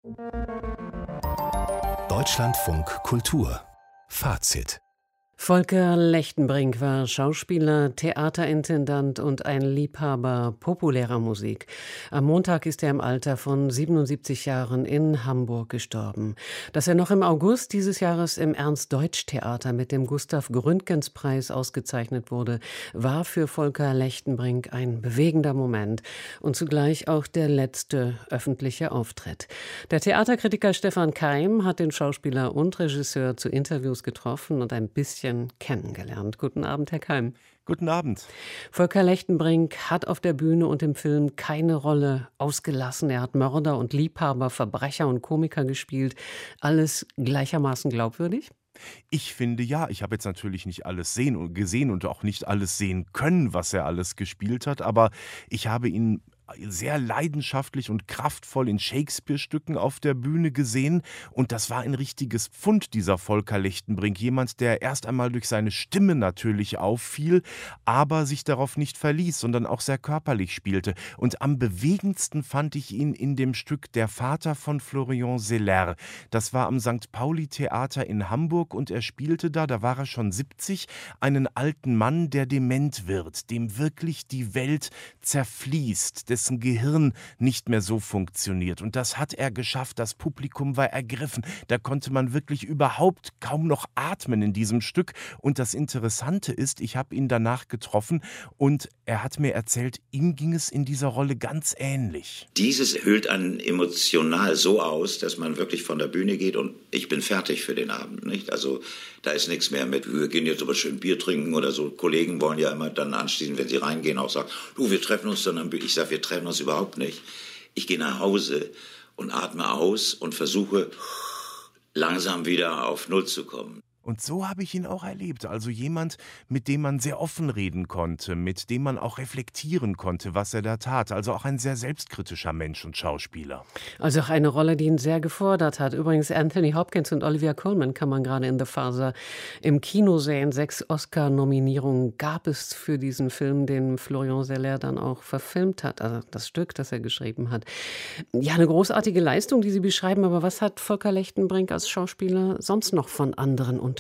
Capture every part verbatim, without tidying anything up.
Deutschlandfunk Kultur Fazit. Volker Lechtenbrink war Schauspieler, Theaterintendant und ein Liebhaber populärer Musik. Am Montag ist er im Alter von siebenundsiebzig Jahren in Hamburg gestorben. Dass er noch im August dieses Jahres im Ernst-Deutsch-Theater mit dem Gustav-Gründgens-Preis ausgezeichnet wurde, war für Volker Lechtenbrink ein bewegender Moment und zugleich auch der letzte öffentliche Auftritt. Der Theaterkritiker Stefan Keim hat den Schauspieler und Regisseur zu Interviews getroffen und ein bisschen kennengelernt. Guten Abend, Herr Keim. Guten Abend. Volker Lechtenbrink hat auf der Bühne und im Film keine Rolle ausgelassen. Er hat Mörder und Liebhaber, Verbrecher und Komiker gespielt. Alles gleichermaßen glaubwürdig? Ich finde ja, ich habe jetzt natürlich nicht alles sehen und gesehen und auch nicht alles sehen können, was er alles gespielt hat, aber ich habe ihn sehr leidenschaftlich und kraftvoll in Shakespeare-Stücken auf der Bühne gesehen. Und das war ein richtiges Pfund, dieser Volker Lechtenbrink. Jemand, der erst einmal durch seine Stimme natürlich auffiel, aber sich darauf nicht verließ, sondern auch sehr körperlich spielte. Und am bewegendsten fand ich ihn in dem Stück Der Vater von Florian Zeller. Das war am Sankt Pauli-Theater in Hamburg und er spielte da, da war er schon siebzig, einen alten Mann, der dement wird, dem wirklich die Welt zerfließt, dessen Gehirn nicht mehr so funktioniert. Und das hat er geschafft. Das Publikum war ergriffen. Da konnte man wirklich überhaupt kaum noch atmen in diesem Stück. Und das Interessante ist, ich habe ihn danach getroffen und er hat mir erzählt, ihm ging es in dieser Rolle ganz ähnlich. Dieses hüllt einen emotional so aus, dass man wirklich von der Bühne geht und ich bin fertig für den Abend, nicht? Also da ist nichts mehr mit, wir gehen jetzt aber schön Bier trinken oder so. Kollegen wollen ja immer dann anschließend, wenn sie reingehen, auch sagen, du, wir treffen uns dann am Bühne. Ich sage, wir treffen uns überhaupt nicht. Ich gehe nach Hause und atme aus und versuche langsam wieder auf Null zu kommen. Und so habe ich ihn auch erlebt. Also jemand, mit dem man sehr offen reden konnte, mit dem man auch reflektieren konnte, was er da tat. Also auch ein sehr selbstkritischer Mensch und Schauspieler. Also auch eine Rolle, die ihn sehr gefordert hat. Übrigens Anthony Hopkins und Olivia Colman kann man gerade in The Father im Kino sehen. Sechs Oscar-Nominierungen gab es für diesen Film, den Florian Zeller dann auch verfilmt hat. Also das Stück, das er geschrieben hat. Ja, eine großartige Leistung, die Sie beschreiben. Aber was hat Volker Lechtenbrink als Schauspieler sonst noch von anderen unterschieden?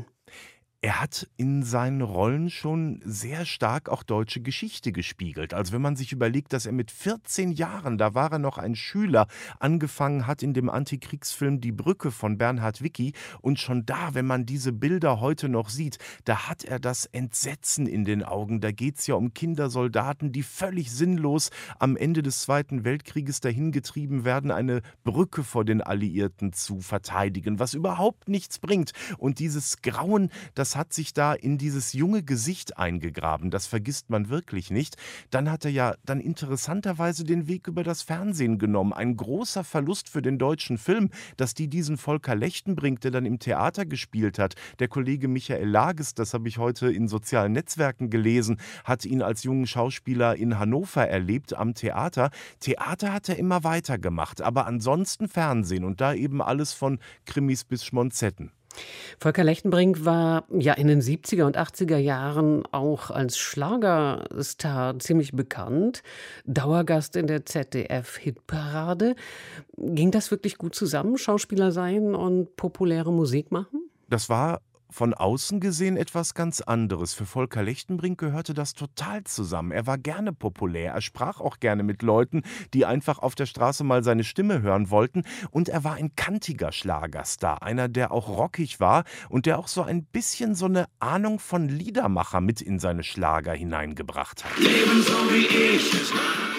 Er hat in seinen Rollen schon sehr stark auch deutsche Geschichte gespiegelt. Also wenn man sich überlegt, dass er mit vierzehn Jahren, da war er noch ein Schüler, angefangen hat in dem Antikriegsfilm Die Brücke von Bernhard Wicki. Und schon da, wenn man diese Bilder heute noch sieht, da hat er das Entsetzen in den Augen. Da geht es ja um Kindersoldaten, die völlig sinnlos am Ende des Zweiten Weltkrieges dahingetrieben werden, eine Brücke vor den Alliierten zu verteidigen, was überhaupt nichts bringt. Und dieses Grauen, das Das hat sich da in dieses junge Gesicht eingegraben. Das vergisst man wirklich nicht. Dann hat er ja dann interessanterweise den Weg über das Fernsehen genommen. Ein großer Verlust für den deutschen Film, dass die diesen Volker Lechtenbrink, der dann im Theater gespielt hat, der Kollege Michael Lages, das habe ich heute in sozialen Netzwerken gelesen, hat ihn als jungen Schauspieler in Hannover erlebt am Theater. Theater hat er immer weitergemacht, aber ansonsten Fernsehen und da eben alles von Krimis bis Schmonzetten. Volker Lechtenbrink war ja in den siebziger und achtziger Jahren auch als Schlagerstar ziemlich bekannt. Dauergast in der Z D F-Hitparade. Ging das wirklich gut zusammen, Schauspieler sein und populäre Musik machen? Das war von außen gesehen etwas ganz anderes. Für Volker Lechtenbrink gehörte das total zusammen. Er war gerne populär, er sprach auch gerne mit Leuten, die einfach auf der Straße mal seine Stimme hören wollten. Und er war ein kantiger Schlagerstar, einer, der auch rockig war und der auch so ein bisschen so eine Ahnung von Liedermacher mit in seine Schlager hineingebracht hat. Leben so wie ich es mag,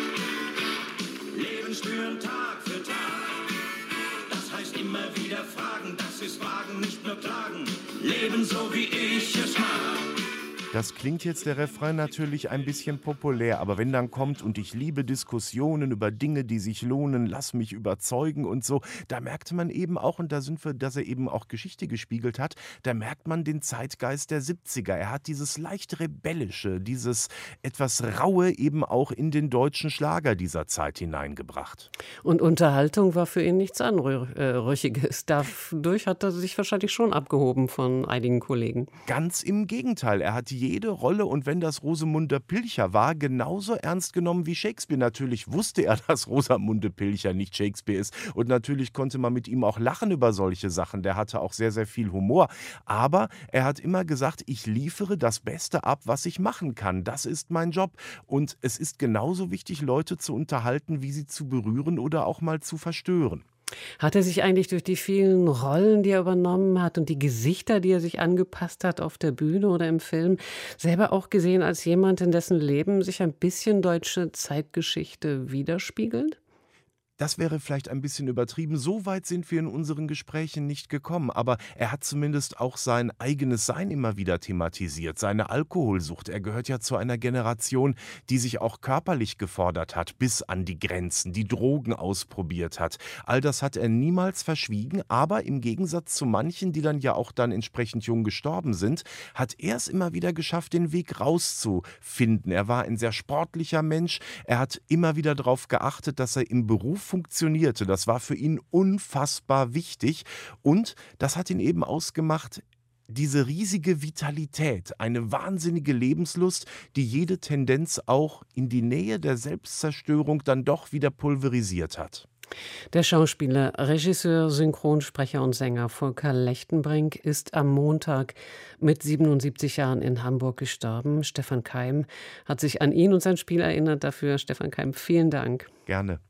Leben spüren Tag für Tag. Das heißt immer wieder fragen, das ist Wagen, nicht nur klagen. Leben so wie ich es mag. Das klingt jetzt der Refrain natürlich ein bisschen populär, aber wenn dann kommt und ich liebe Diskussionen über Dinge, die sich lohnen, lass mich überzeugen und so, da merkte man eben auch, und da sind wir, dass er eben auch Geschichte gespiegelt hat, da merkt man den Zeitgeist der siebziger. Er hat dieses leicht Rebellische, dieses etwas Raue eben auch in den deutschen Schlager dieser Zeit hineingebracht. Und Unterhaltung war für ihn nichts Anrüchiges. Dadurch hat er sich wahrscheinlich schon abgehoben von einigen Kollegen. Ganz im Gegenteil. Er hat jede Rolle, und wenn das Rosamunde Pilcher war, genauso ernst genommen wie Shakespeare. Natürlich wusste er, dass Rosamunde Pilcher nicht Shakespeare ist, und natürlich konnte man mit ihm auch lachen über solche Sachen. Der hatte auch sehr, sehr viel Humor. Aber er hat immer gesagt, ich liefere das Beste ab, was ich machen kann. Das ist mein Job. Und es ist genauso wichtig, Leute zu unterhalten, wie sie zu berühren oder auch mal zu verstören. Hat er sich eigentlich durch die vielen Rollen, die er übernommen hat und die Gesichter, die er sich angepasst hat auf der Bühne oder im Film, selber auch gesehen als jemand, in dessen Leben sich ein bisschen deutsche Zeitgeschichte widerspiegelt? Das wäre vielleicht ein bisschen übertrieben. So weit sind wir in unseren Gesprächen nicht gekommen. Aber er hat zumindest auch sein eigenes Sein immer wieder thematisiert. Seine Alkoholsucht. Er gehört ja zu einer Generation, die sich auch körperlich gefordert hat, bis an die Grenzen, die Drogen ausprobiert hat. All das hat er niemals verschwiegen. Aber im Gegensatz zu manchen, die dann ja auch dann entsprechend jung gestorben sind, hat er es immer wieder geschafft, den Weg rauszufinden. Er war ein sehr sportlicher Mensch. Er hat immer wieder darauf geachtet, dass er im Beruf funktionierte. Das war für ihn unfassbar wichtig, und das hat ihn eben ausgemacht, diese riesige Vitalität, eine wahnsinnige Lebenslust, die jede Tendenz auch in die Nähe der Selbstzerstörung dann doch wieder pulverisiert hat. Der Schauspieler, Regisseur, Synchronsprecher und Sänger Volker Lechtenbrink ist am Montag mit siebenundsiebzig Jahren in Hamburg gestorben. Stefan Keim hat sich an ihn und sein Spiel erinnert. Dafür, Stefan Keim, vielen Dank. Gerne.